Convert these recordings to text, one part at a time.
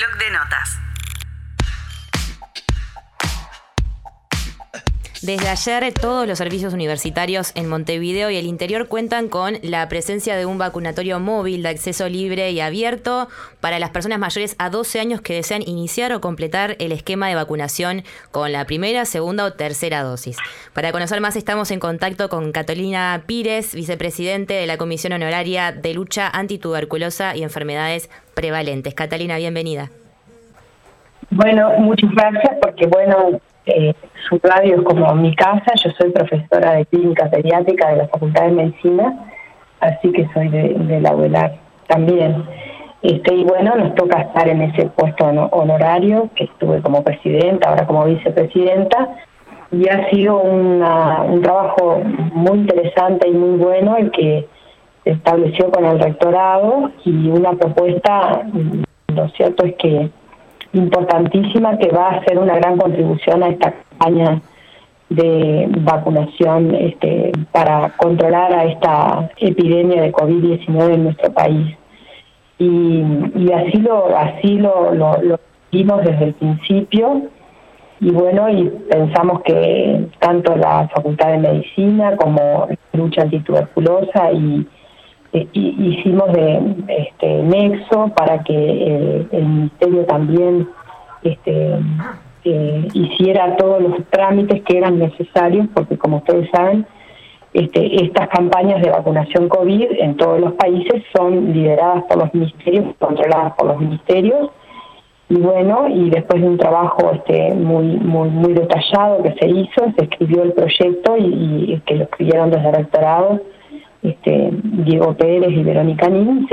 Bloc de notas. Desde ayer, todos los servicios universitarios en Montevideo y el interior cuentan con la presencia de un vacunatorio móvil de acceso libre y abierto para las personas mayores a 12 años que desean iniciar o completar el esquema de vacunación con la primera, segunda o tercera dosis. Para conocer más, estamos en contacto con Catalina Pires, vicepresidente de la Comisión Honoraria de Lucha Antituberculosa y Enfermedades Prevalentes. Catalina, bienvenida. Bueno, muchas gracias porque, su radio es como mi casa. Yo soy profesora de clínica pediátrica de la Facultad de Medicina, así que soy de la UELAR también. Y bueno, nos toca estar en ese puesto honorario, que estuve como presidenta, ahora como vicepresidenta, y ha sido un trabajo muy interesante y muy bueno el que se estableció con el rectorado, y una propuesta, lo cierto es que importantísima, que va a hacer una gran contribución a esta campaña de vacunación para controlar a esta epidemia de COVID-19 en nuestro país. Y así lo vimos desde el principio, y pensamos que tanto la Facultad de Medicina como Lucha Antituberculosa hicimos de nexo para que el Ministerio también hiciera todos los trámites que eran necesarios, porque como ustedes saben, estas campañas de vacunación COVID en todos los países son lideradas por los ministerios, controladas por los ministerios, y después de un trabajo muy detallado que se hizo, se escribió el proyecto y que lo escribieron desde el rectorado, Diego Pérez y Verónica Nin.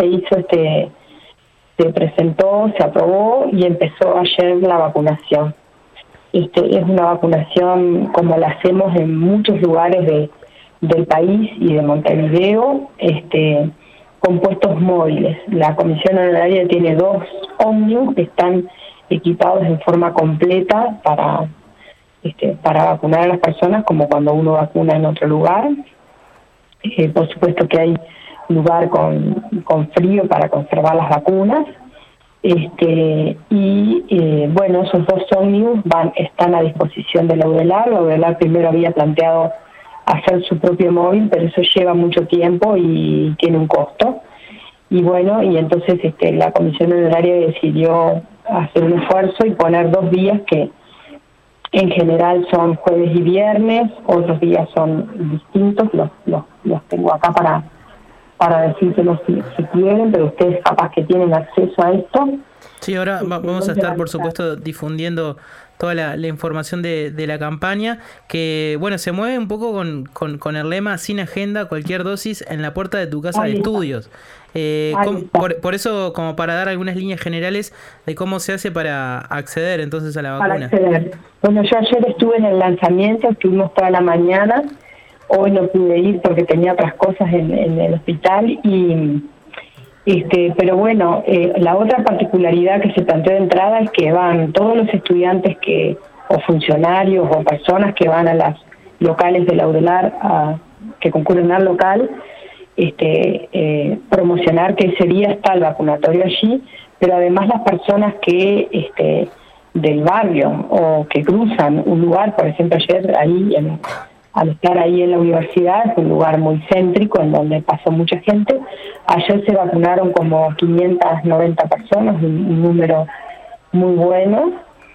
Se presentó, se aprobó y empezó ayer la vacunación. Es una vacunación como la hacemos en muchos lugares del país y de Montevideo, con puestos móviles. La Comisión Honoraria tiene 2 ómnibus que están equipados en forma completa para vacunar a las personas, como cuando uno vacuna en otro lugar. Por supuesto que hay lugar con frío para conservar las vacunas. Esos 2 ómnibus están a disposición de la UDELAR. La UDELAR primero había planteado hacer su propio móvil, pero eso lleva mucho tiempo y tiene un costo. Y entonces la Comisión Honoraria decidió hacer un esfuerzo y poner 2 días que en general son jueves y viernes, otros días son distintos, los tengo acá para decírselos si quieren, pero ustedes capaz que tienen acceso a esto. Sí, ahora vamos a estar, por supuesto, difundiendo toda la información de la campaña, que se mueve un poco con el lema "sin agenda, cualquier dosis en la puerta de tu casa de estudios". Por eso, como para dar algunas líneas generales de cómo se hace para acceder entonces a la vacuna. Para acceder. Yo ayer estuve en el lanzamiento, estuvimos toda la mañana. Hoy no pude ir porque tenía otras cosas en el hospital, pero la otra particularidad que se planteó de entrada es que van todos los estudiantes o funcionarios o personas que van a las locales de la UDELAR que concurren al local, promocionar que ese día está el vacunatorio allí, pero además las personas que del barrio o que cruzan un lugar, por ejemplo ayer al estar ahí en la universidad, es un lugar muy céntrico en donde pasó mucha gente. Ayer se vacunaron como 590 personas, un número muy bueno.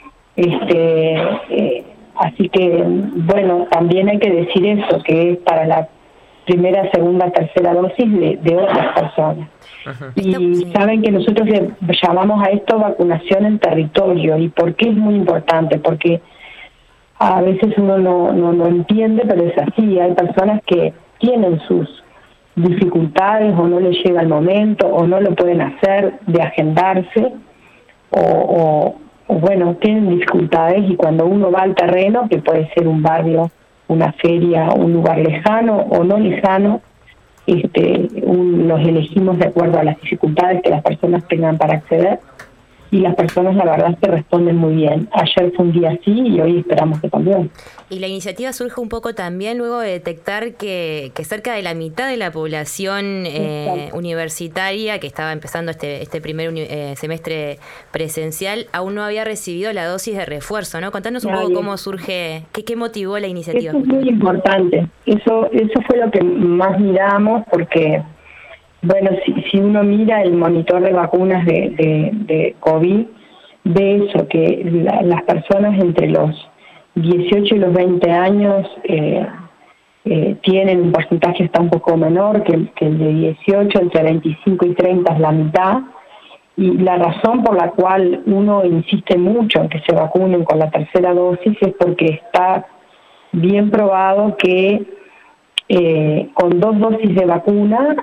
Así que, también hay que decir eso, que es para la primera, segunda, tercera dosis de otras personas. Ajá. Y saben que nosotros le llamamos a esto vacunación en territorio. ¿Y por qué es muy importante? Porque a veces uno no entiende, pero es así. Hay personas que tienen sus dificultades, o no les llega el momento, o no lo pueden hacer de agendarse, o tienen dificultades, y cuando uno va al terreno, que puede ser un barrio, una feria, un lugar lejano o no lejano, los elegimos de acuerdo a las dificultades que las personas tengan para acceder. y las personas la verdad que responden muy bien. Ayer fue un día así y hoy esperamos que también. Y la iniciativa surge un poco también luego de detectar que cerca de la mitad de la población universitaria que estaba empezando este primer semestre presencial aún no había recibido la dosis de refuerzo, ¿no? Contanos un poco cómo surge, qué motivó la iniciativa. Eso es muy importante. Eso fue lo que más miramos porque, bueno, si uno mira el monitor de vacunas de COVID, ve eso, que las personas entre los 18 y los 20 años tienen un porcentaje está un poco menor que el de 18, entre 25 y 30 es la mitad, y la razón por la cual uno insiste mucho en que se vacunen con la tercera dosis es porque está bien probado que con 2 dosis de vacuna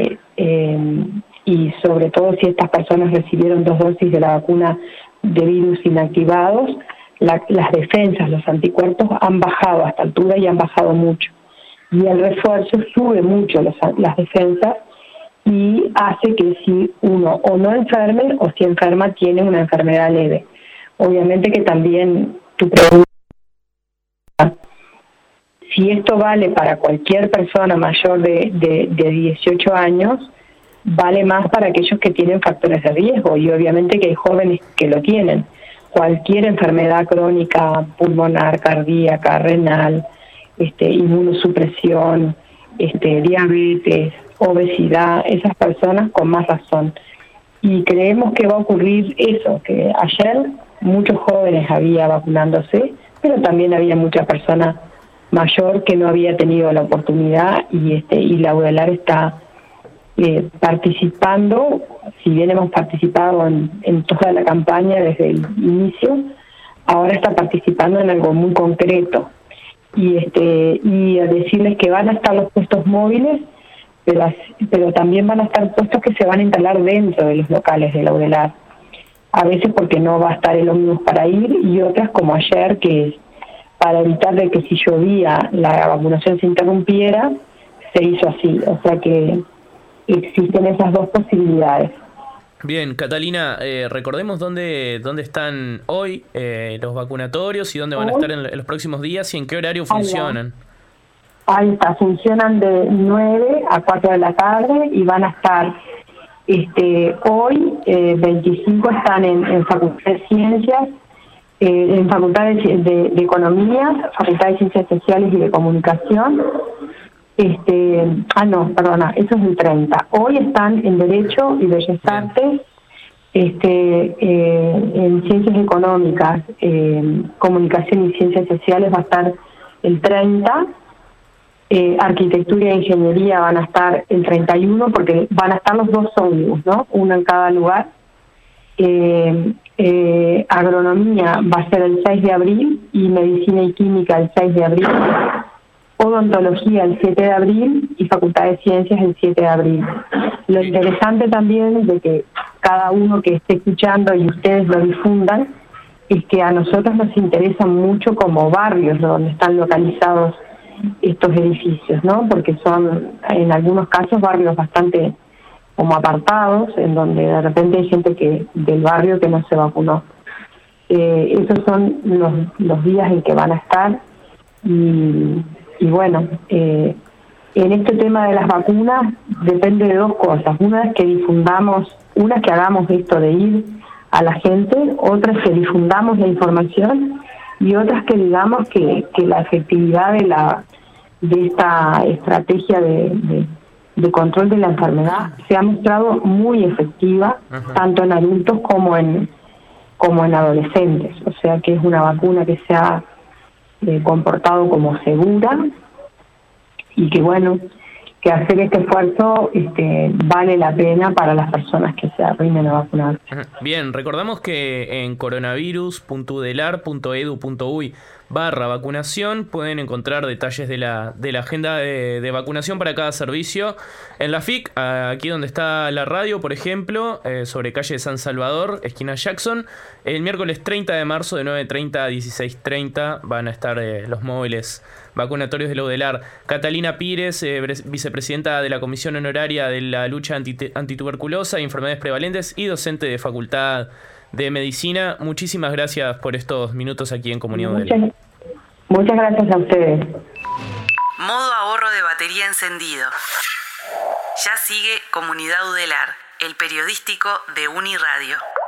y sobre todo si estas personas recibieron 2 dosis de la vacuna de virus inactivados, las defensas, los anticuerpos han bajado a esta altura y han bajado mucho. Y el refuerzo sube mucho las defensas y hace que si uno o no enferme o si enferma tiene una enfermedad leve. Obviamente que también tu pregunta, si esto vale para cualquier persona mayor de 18 años, vale más para aquellos que tienen factores de riesgo y obviamente que hay jóvenes que lo tienen. Cualquier enfermedad crónica, pulmonar, cardíaca, renal, inmunosupresión, diabetes, obesidad, esas personas con más razón. Y creemos que va a ocurrir eso, que ayer muchos jóvenes había vacunándose, pero también había mucha persona mayor que no había tenido la oportunidad y la UDELAR está participando, si bien hemos participado en toda la campaña desde el inicio, ahora está participando en algo muy concreto y a decirles que van a estar los puestos móviles, pero también van a estar puestos que se van a instalar dentro de los locales de la UDELAR, a veces porque no va a estar el ómnibus para ir y otras como ayer que para evitar de que si llovía la vacunación se interrumpiera, se hizo así, o sea que existen esas dos posibilidades. Bien, Catalina, recordemos dónde están hoy los vacunatorios y dónde van a estar en los próximos días y en qué horario funcionan. Ahí está, funcionan de 9 a 4 de la tarde y van a estar hoy 25 están en Facultad de Ciencias, en Facultad de Economía, Facultad de Ciencias Sociales y de Comunicación. Eso es el 30. Hoy están en Derecho y Bellas Artes, en Ciencias Económicas, Comunicación y Ciencias Sociales va a estar el 30, Arquitectura e Ingeniería van a estar el 31, porque van a estar los 2 ómnibus, ¿no? Uno en cada lugar. Agronomía va a ser el 6 de abril y Medicina y Química el 6 de abril. Odontología el 7 de abril y Facultad de Ciencias el 7 de abril. Lo interesante también es de que cada uno que esté escuchando y ustedes lo difundan, es que a nosotros nos interesa mucho como barrios donde están localizados estos edificios, ¿no? Porque son en algunos casos barrios bastante como apartados, en donde de repente hay gente del barrio que no se vacunó. Esos son los días en que van a estar y bueno, en este tema de las vacunas depende de 2 cosas. Una es que difundamos, una es que hagamos esto de ir a la gente, otra es que difundamos la información y otra es que digamos que la efectividad de esta estrategia de control de la enfermedad se ha mostrado muy efectiva, tanto en adultos como en adolescentes. O sea que es una vacuna que se ha comportado como segura y que bueno, que hacer este esfuerzo vale la pena para las personas que se arrimen a vacunar. Bien, recordamos que en coronavirus.udelar.edu.uy/vacunación pueden encontrar detalles de la agenda de vacunación para cada servicio. En la FIC, aquí donde está la radio, por ejemplo, sobre calle San Salvador, esquina Jackson, el miércoles 30 de marzo de 9:30 a 16:30 van a estar los móviles vacunatorios de la UDELAR. Catalina Pires, vicepresidenta de la Comisión Honoraria de la Lucha Antituberculosa y Enfermedades Prevalentes y docente de Facultad de Medicina. Muchísimas gracias por estos minutos aquí en Comunidad UDELA. Muchas gracias a ustedes. Modo ahorro de batería encendido. Ya sigue Comunidad UDELAR, el periodístico de Uniradio.